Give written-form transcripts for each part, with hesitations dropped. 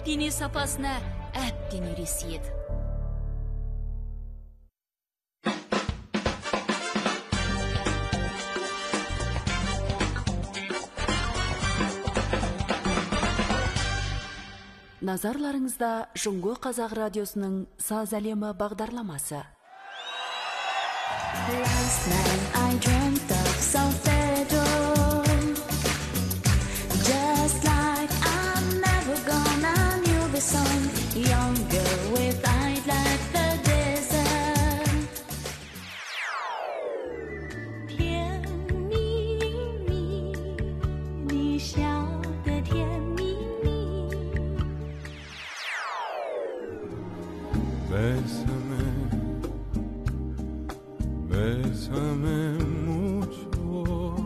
дене сапасына әбден үйреседі. Назарларыңызда Жұңго Қазақ радиосының Саз әлемі бағдарламасы. Last night I dreamt of solfeggio, just like I'm never gonna knew the song, younger with eyes like the desert. 甜蜜蜜，你笑得甜蜜蜜。 Bésame mucho.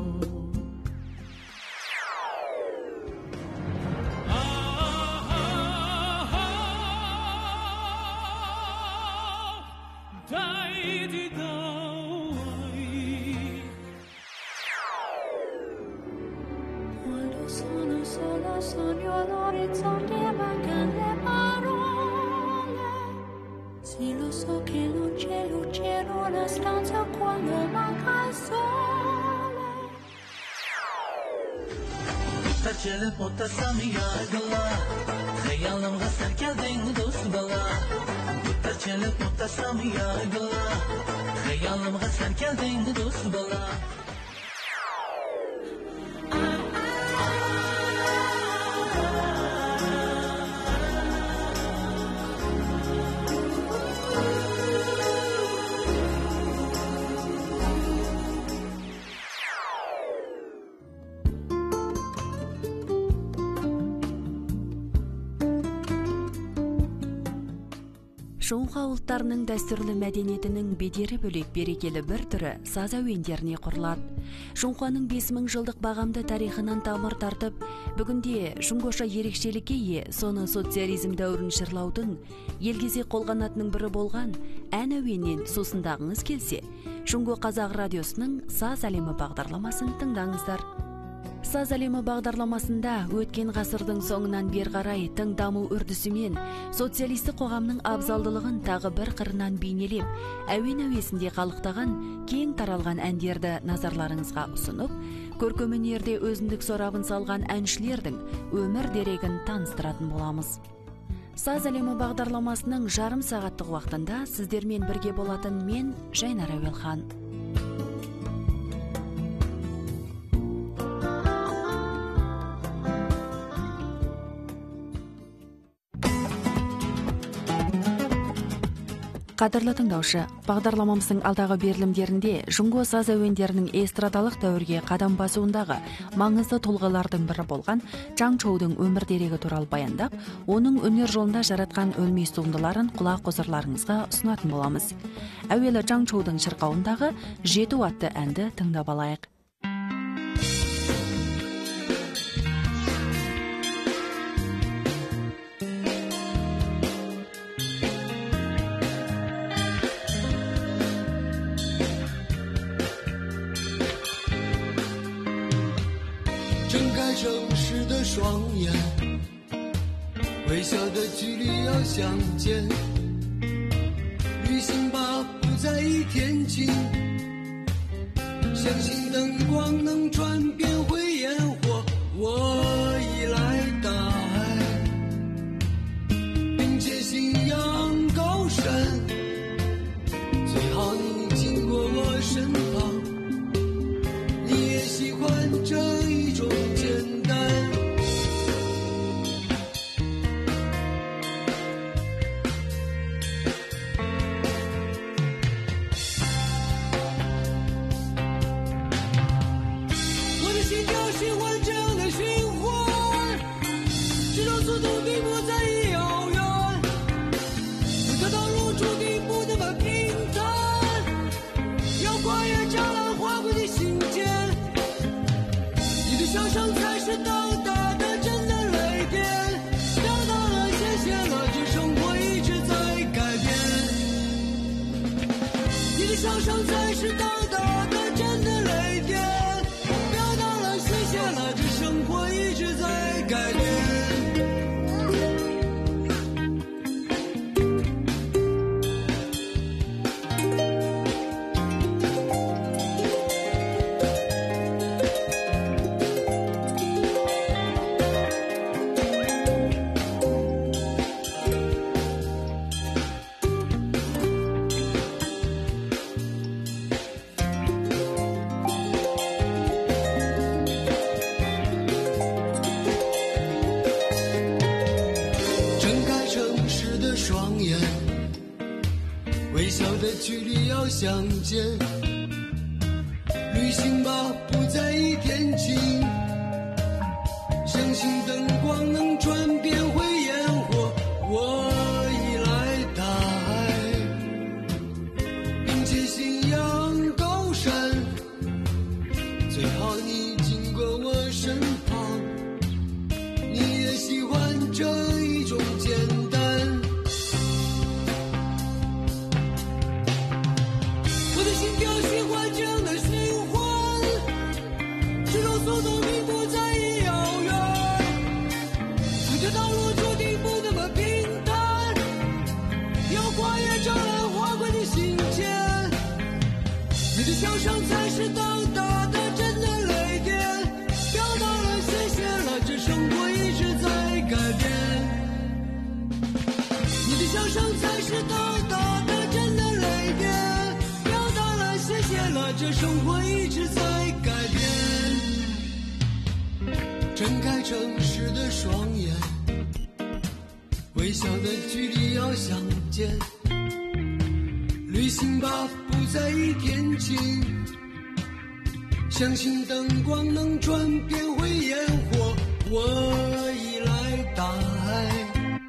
Quando sono sola sogno all'orizzonte mancano le parole. Sì, lo so che non c'è luce in una stanza quando manca il sole. Tarçeli potasam yağla, hayalım gasar geldin dost bala. Tarçeli potasam yağla, hayalım gasar geldin dost bala. Жоңға ұлттарының дәстүрлі мәдениетінің бедері бөлек берекелі бір түрі саз әуендеріне құрылады. Жоңғаның 5000 жылдық бағамды тарихынан тамыр тартып, бүгінде жоңғаша ерекшелікке ие, соны социализм дәуірін жырлаудың елгезе қолғанатының бірі болған ән әуеннен сусындағыңыз келсе, Жұңго Қазақ радиосының Саз әлемі бағдарламасын тыңдаңыздар. Саз әлемі бағдарламасында өткен ғасырдың соңынан бер қарай тың даму үрдісімен социалистік қоғамның абзалдылығын тағы бір қырынан бейнелеп, әуен әуесінде қалықтаған кең таралған әндерді назарларыңызға ұсынып, көркем өнерде өзіндік сорабын салған әншілердің өмір дерегін таныстыратын боламыз. Саз әлемі бағдарламасының жарым сағаттық уақытында сіздермен бірге болатын мен Жайнар Әуелхан. Қадірлі тыңдаушы, бағдарламамыздың алдағы берілімдерінде Жұңго саз әуендерінің эстрадалық дәуірге қадам басуындағы маңызды тұлғалардың бірі болған Чаң Чоудың өмір дерегі туралы баяндап, оның өнер жолында жаратқан өлмес туындыларын құлақ қосарларыңызға ұсынатын боламыз. Әуелі Чаң Чоудың шырқауындағы «Жету» атты әнді тыңдап алайық. 双眼，微笑的距离要相见，旅行吧，不在意天晴，相信灯光能传遍灰烟火。我已来大海，并且信仰高山，最好你经过我身旁，你也喜欢这一种简单。 的距离要相见，旅行吧，不在意天晴，相信灯光能转变回烟火。我已来大海，并且信仰高山，最好你经过我身旁，你也喜欢这一种简单。我的心跳喜欢这样的循环，直到速度并不再遥远，你的道路注定不那么平坦，要跨越障碍划过你心间，你的笑声才是到达的真的泪点，表达了谢谢了，这生活一直在改变，你的笑声才是到达的真的泪点，表达了谢谢了，这生活一直在改变。睁开诚实的双眼，微笑的距离要相见，旅行吧，不在意天晴，相信灯光能转变回烟火。我已来大海。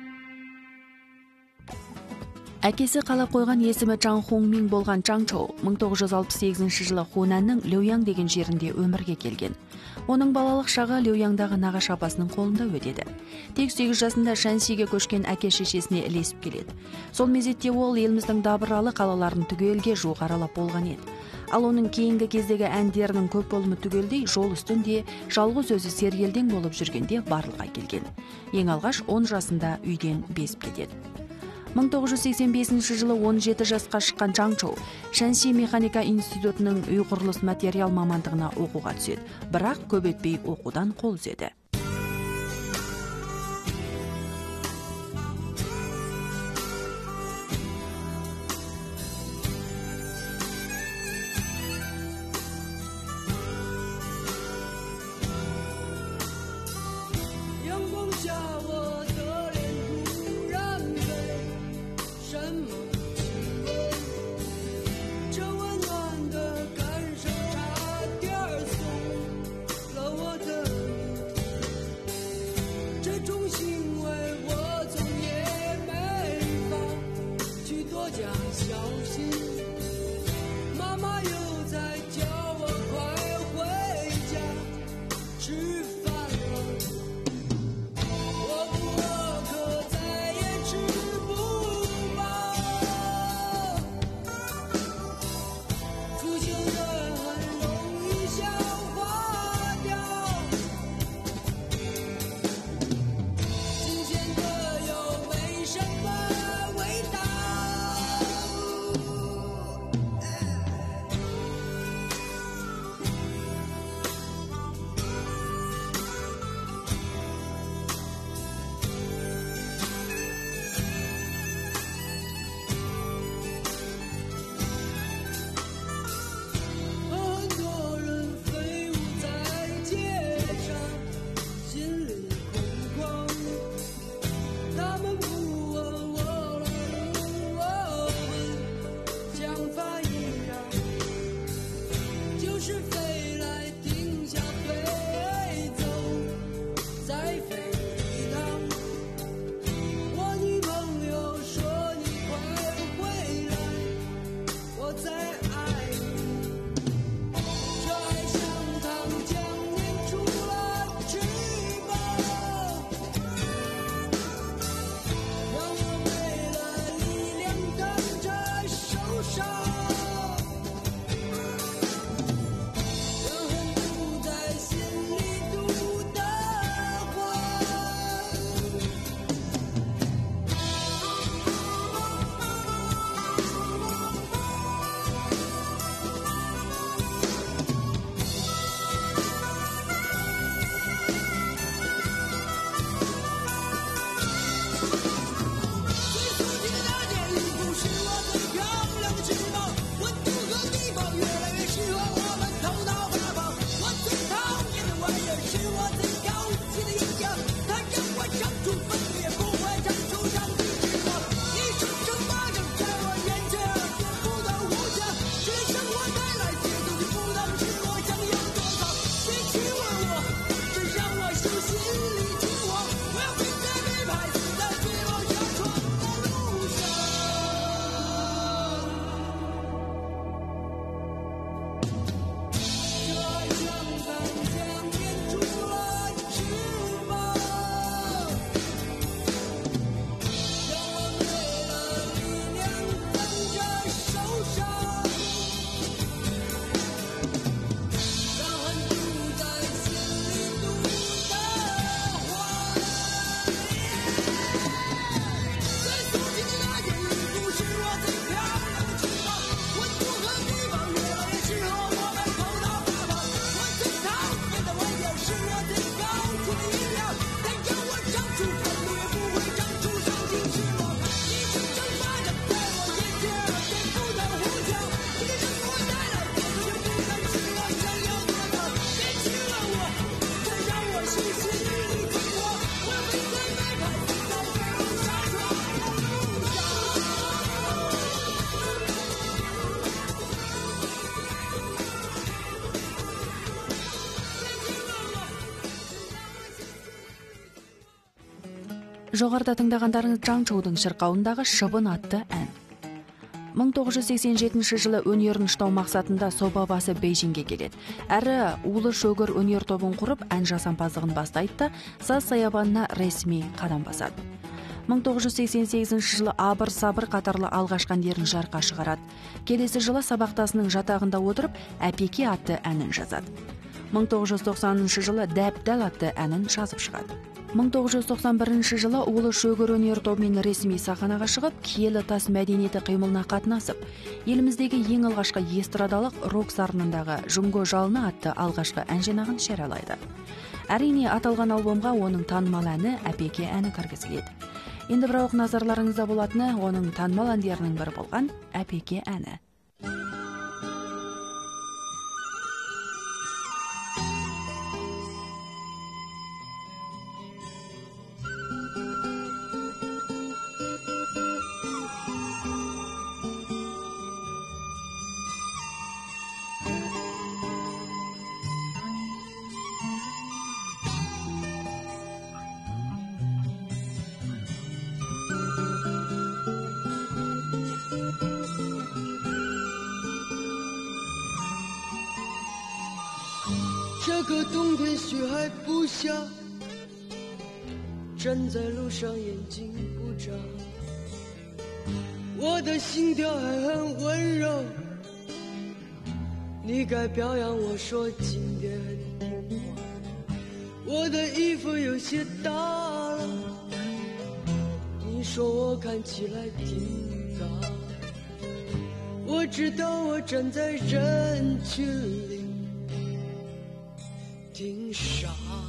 Әкесі қалап қойған есімі Чан Хongмин болған Чан Чоу 1968 жылы Хунанның Люяң деген жерінде өмірге келген. Оның балалық шағы Люяңдағы нағашы апасының қолында өтеді. Тек 8 жасында Шансиге көшкен әке-шешесіне ілесіп келеді. Сол мезетте ол еліміздің дабыралы қалаларын түгелге жуық аралап болған еді. Ал оның кейінгі кездегі әндерінің көп болымы түгелдей жол үстінде жалғыз өзі сергелдең болып жүргенде барлыққа келген. Ең алғаш 10 жасында үйден безіп кетеді. 1985 жылы 17 жасқа шыққан Чан Чоу Шанси механика институтының үй құрылыс материал мамандығына оқуға түседі. Бірақ көп өтпей оқудан қол үзеді. Жоғарыда тыңдағандарыңыз Жаң Чоудың шырқауындағы Шыбын атты ән. 1987 жылы өнерін ұштау мақсатында Соба басы Бейжіңге келеді. Әрі улы шөгір өнер тобын құрып, ән жасампаздығын бастайды да, саз саябанына ресми қадам басады. 1988 жылы Абыр Сабыр қатарлы алғашқы әндерін жарыққа шығарады. Келесі жылы сабақтасының жатағында отырып, Әпеке атты әнін жазады. 1990 жылы Дәп-дәл атты әнін жазып шығады. 1991 жылы улы шөгір өнер тобымен ресми сахнаға шығып, киелі тас мәдениеті қимылына қатынасып, еліміздегі ең алғашқы эстрадалық рок сарынындағы Жүнго жалыны атты алғашқы ән жинағын жариялайды. Әрине, аталған альбомға оның танымал әні Әпеке әні кіргізіледі. Енді бірақ назарларыңызда болатыны оның танымал әндерінің бірі болған Әпеке әні. 这个冬天雪还不下，站在路上眼睛不眨，我的心跳还很温柔，你该表扬我说今天很听话，我的衣服有些大了，你说我看起来挺大，我知道我站在人群里挺傻，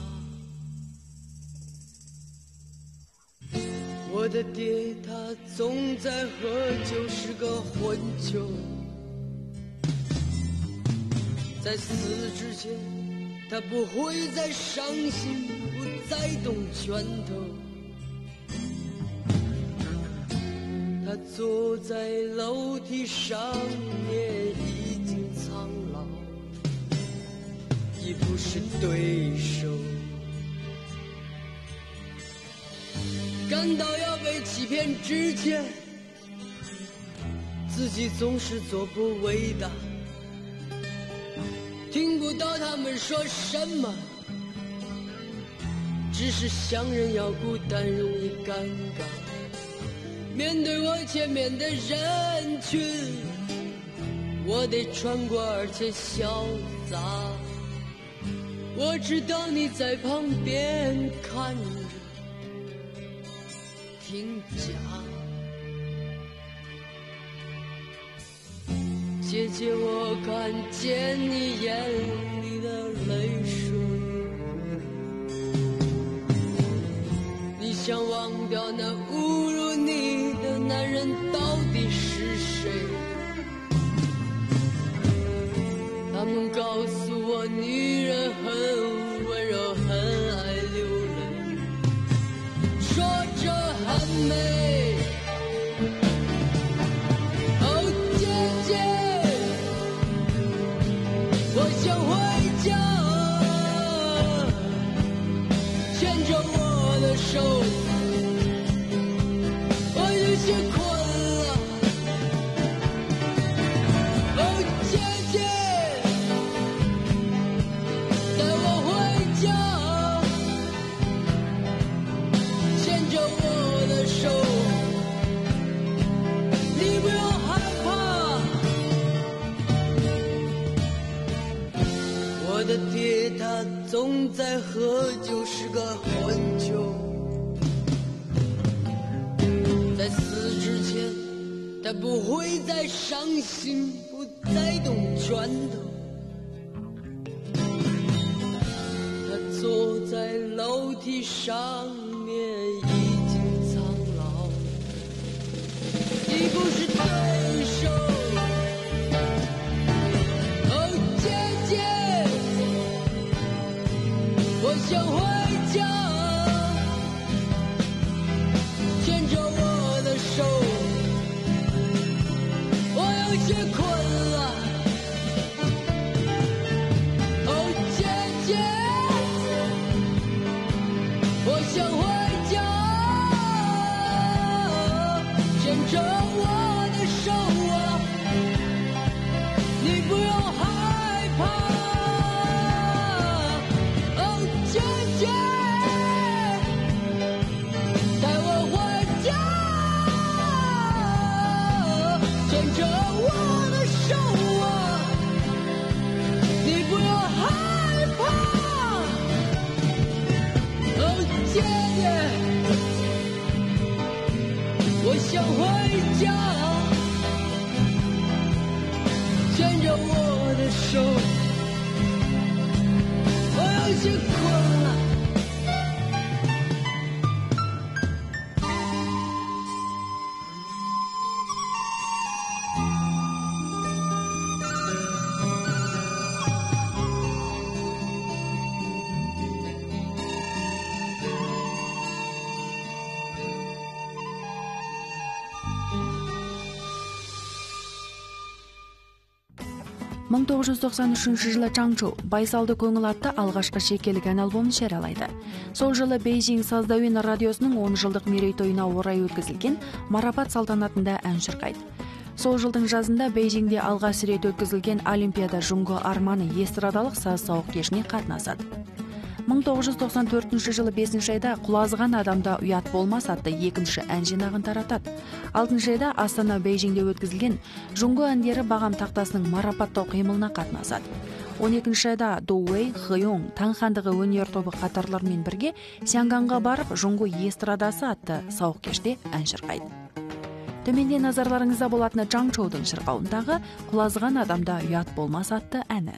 我的爹他总在喝酒，是个混球，在死之前他不会再伤心，不再动拳头，他坐在楼梯上面已经苍老，已不是对手，感到要被欺骗之前，自己总是做不伟大，听不到他们说什么，只是想人要孤单容易尴尬，面对我前面的人群，我得穿过而且潇洒，我知道你在旁边看着听假，姐姐我看见你眼里的泪水，你想忘掉那侮辱你的男人到底是谁，他们告诉我女人很温柔很爱流泪，说着很美，哦姐姐我想回家，牵着我的手，我有些困了，哦姐姐带我回家，牵着我的手，你不用害怕，我的爹他总在喝酒，是个混球，在死之前他不会再伤心，不再动拳头，他坐在楼梯上面已经苍老，已不是对手，哦姐姐我想回家，牵着我的手，我有些困了，哦姐姐我想回着我的手啊，你不用害怕。哦，姐姐，带我回家，牵着我的手啊，你不用害怕。哦，姐姐，我想回家，牵着我的手，我有些困了。 жылы Чаңчжоу Байсалды көңіл атты алғашқы шекелеген альбомын жариялайды. Сол жылы Бейжің Саздауин радиосының 10 жылдық мерейтойына орай өткізілген марапат салтанатында ән шырқайды. Сол жылдың жазында Бейжіңде алғаш рет өткізілген Олимпиада Жунго Арманы эстрадалық саз-сауық кешіне қатынасады. 1994 жылы 5 айда құлазыған адамда ұят болмас атты екінші ән жинағын таратады. 6 айда Астана Бейжіңде өткізілген Жунго әндері бағам тақтасының марапаттау қимылына қатынасады. 12 айда Ду Уэй, Хэйон, Таң хандығы өнер тобы қатарлармен бірге Сянганға барып Жунго эстрадасы атты сауық кеште ән шырқайды. Төменде назарларыңызда болатыны Чаңчжоудың шырқауындағы құлазыған адамда ұят болмас атты әні.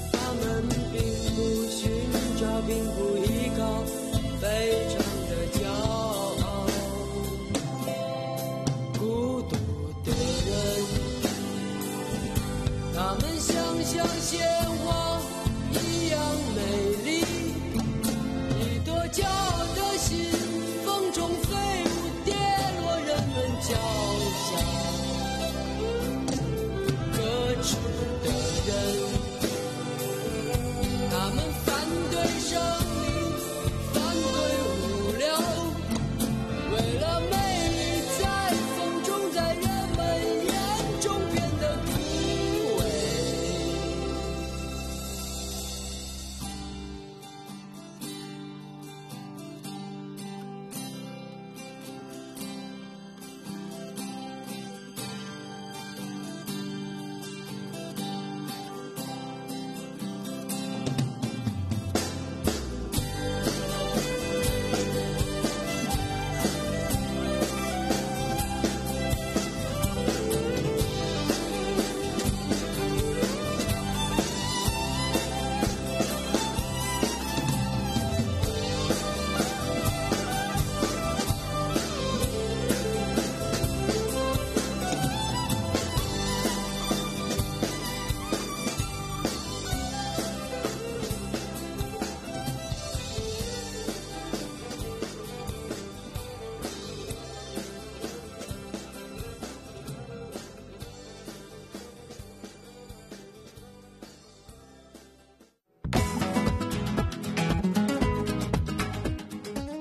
并不依靠非常的骄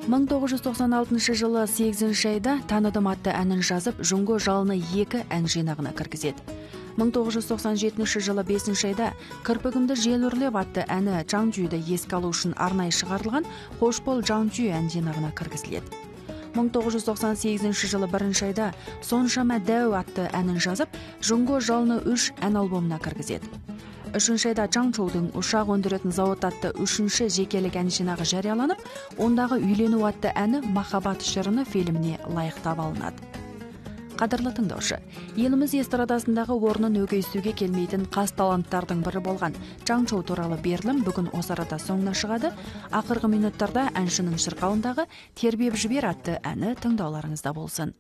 1996 жылы 8 айда «Таныдым» атты әнін жазып, Жунго жалыны 2 ән жинағына кіргізеді. 1997 жылы 5 айда «Кірпігімді жел үрлеп» атты әні Жаңжүйді еске алу үшін арнайы шығарылған «Қош бол Жаңжүй» ән жинағына кіргізіледі. 1998 жылы 1 айда «Соншама дәу» атты әнін жазып, Жунго жалыны 3 ән альбомына кіргізеді. 3 айда Чаңчоудың ұшақ өндіретін зауыт атты 3-ші жекелік ән жинағы жарияланып, ондағы «Үйлену» атты әні «Махаббат шырыны» фильміне лайықтап алынады. Қадірлі тыңдаушы, еліміз эстрадасындағы орнын өгейсуге келмейтін қас таланттардың бірі болған Чаңчоу туралы берілім бүгін осы арада соңына шығады. Ақырғы минуттарда әншінің шырқауындағы «Тербеп жібер» атты әні тыңдауларыңызда болсын.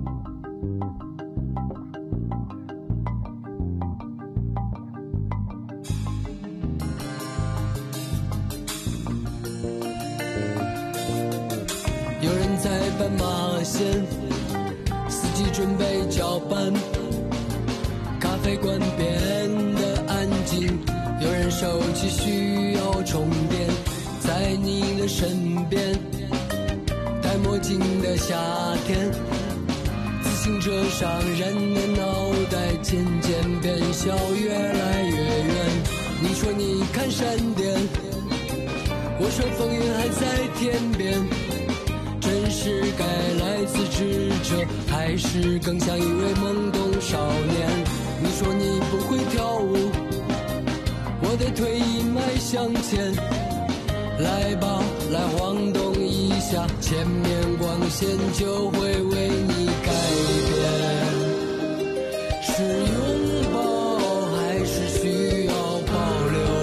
司机准备交班，咖啡馆变得安静，有人手机需要充电，在你的身边，戴墨镜的夏天，自行车上人的脑袋渐渐变小，越来越远。你说你看闪电，我说风云还在天边，真是该来自智者，还是更像一位懵懂少年？你说你不会跳舞，我得退一迈向前，来吧，来晃动一下，前面光线就会为你改变。是拥抱还是需要保留？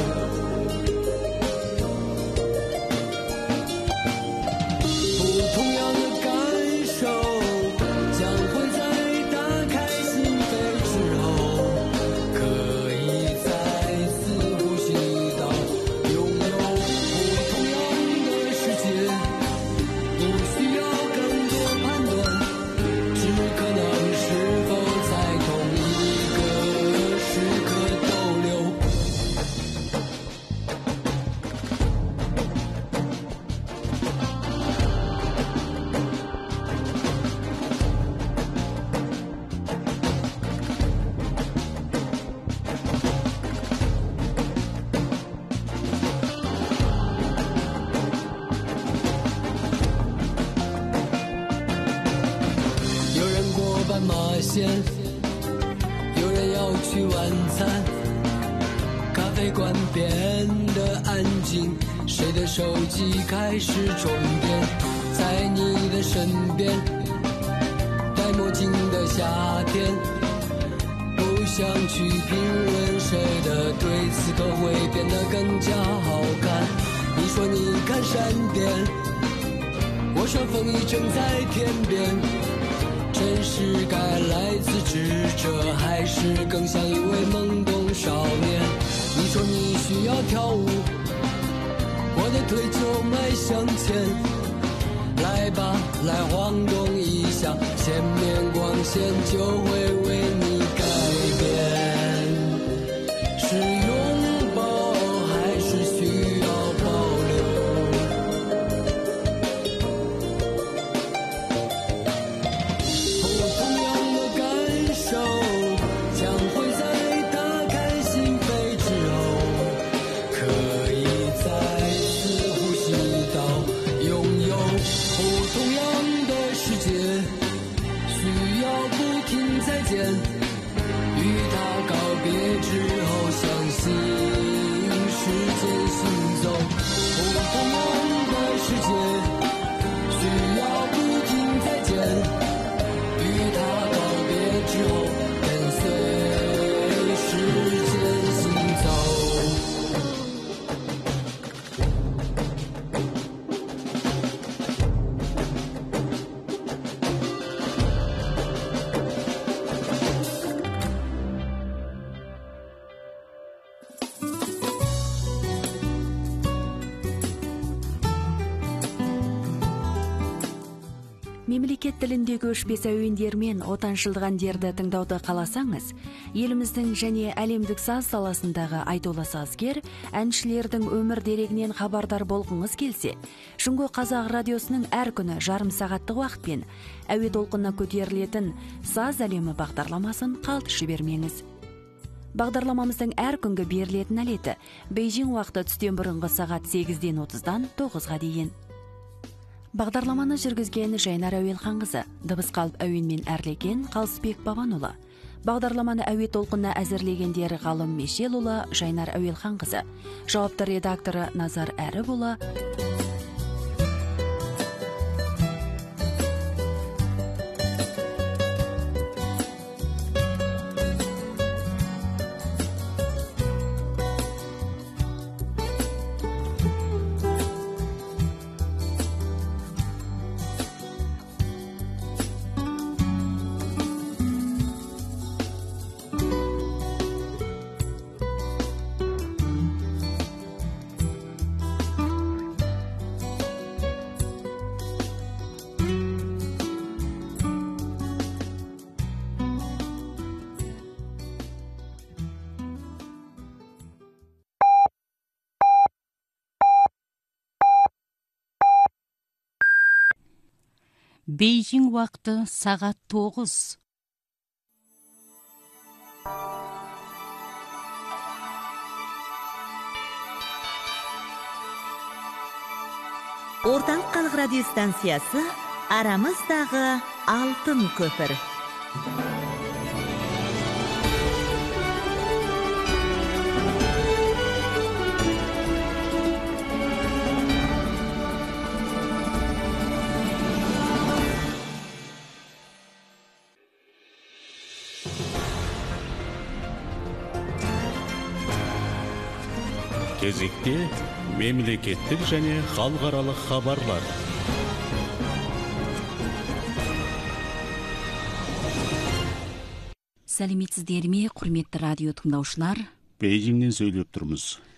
有人要去晚餐，咖啡馆变得安静，谁的手机开始充电，在你的身边，戴墨镜的夏天，不想去评论谁的对此刻会变得更加好看。你说你看闪电，我说风雨正在天边，真是该来自智者，还是更像一位懵懂少年？你说你需要跳舞，我的腿就迈向前，来吧，来晃动一下，前面光线就会为你改变。是拥抱还是需要保留？ Мемлекет тіліндегі өшпес әуендер мен отаншылдық әндерді тыңдауды қаласаңыз, еліміздің және әлемдік саз саласындағы айтулы сазгер, әншілердің өмір дерегінен хабардар болғыңыз келсе, Шұңғы Қазақ радиосының әр күні жарым сағаттық уақытпен әуе толқынына көтерілетін саз әлемі бағдарламасын қалт жібермеңіз. Бағдарламамыздың әр күнгі берілетін әлеті Бейжің уақыты түстен бұрынғы сағат 8-ден 30-дан 9-ға дейін. Бағдарламаны жүргізген Жайнар Әуелханқызы, дыбыс қалып әуенмен әрлеген Қалысбек Бабанұлы. Бағдарламаны әуе толқынына әзірлегендері Ғалым Мешелұлы, Жайнар Әуелханқызы. Жауапты редакторы Назар Әріпұлы. Бейжің уақыты сағат 9. Орталық халық радиостанциясы арамыздағы алтын көпір. Кезекте мемлекеттік және халықаралық хабарлар. Сәлеметсіздер ме, құрметті радио тыңдаушылар? Бейжіңнен сөйлеп тұрмыз.